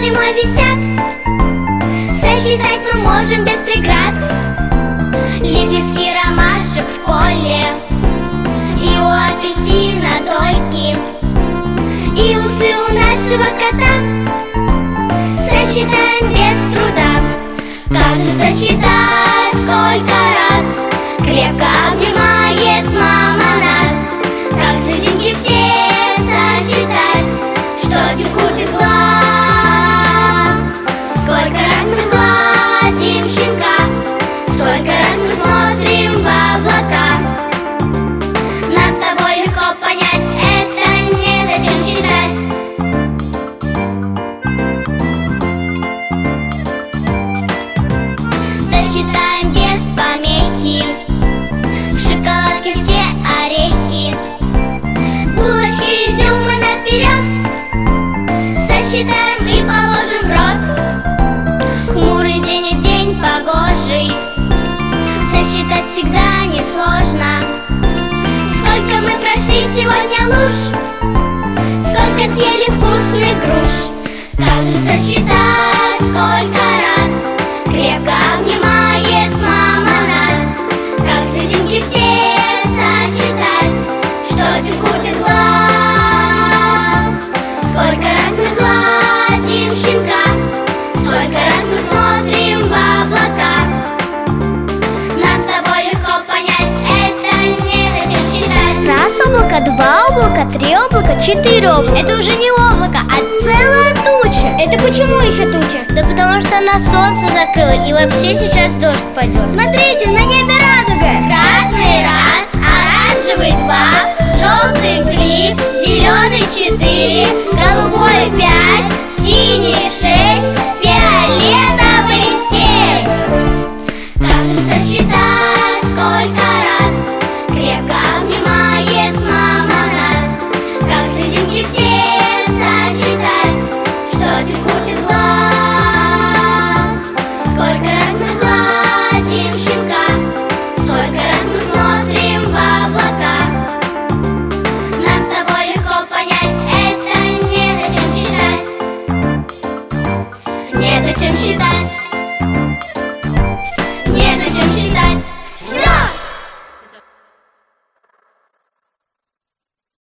зимой висят. Сосчитать мы можем без преград. Лепестки ромашек в поле, и у апельсина дольки, и усы у нашего кота. Сосчитаем без труда. Как же сосчитать, сколько раз крепко обнимает мама нас? Как слезинки все сосчитать, что текут из глаз? Сколько раз мы гладим щенка, сколько раз мы смотрим в облака. Нам с тобой легко понять, это незачем считать. Сосчитаем без помехи, в шоколадке все орехи, булочки, изюмы наперед. Сосчитаем и положим в рот. Хмурый день и день погожий, сосчитать всегда несложно. Сколько мы прошли сегодня луж, сколько съели вкусных груш. Как же сосчитать, сколько раз крепко обнимает мама нас? Как слезинки все сосчитать, что текут из глаз? Сколько раз мы гладим щенка, сколько раз мы смотрим в облака. Нам с тобой легко понять, это незачем считать. Раз облако, два облака, три облака, четыре облака. Это уже не облако, а целая туча. Это почему еще туча? Да потому что она солнце закрыла, и вообще сейчас дождь пойдет. Смотрите, на небе радуга. Красный раз, оранжевый два, желтый три, зеленый четыре,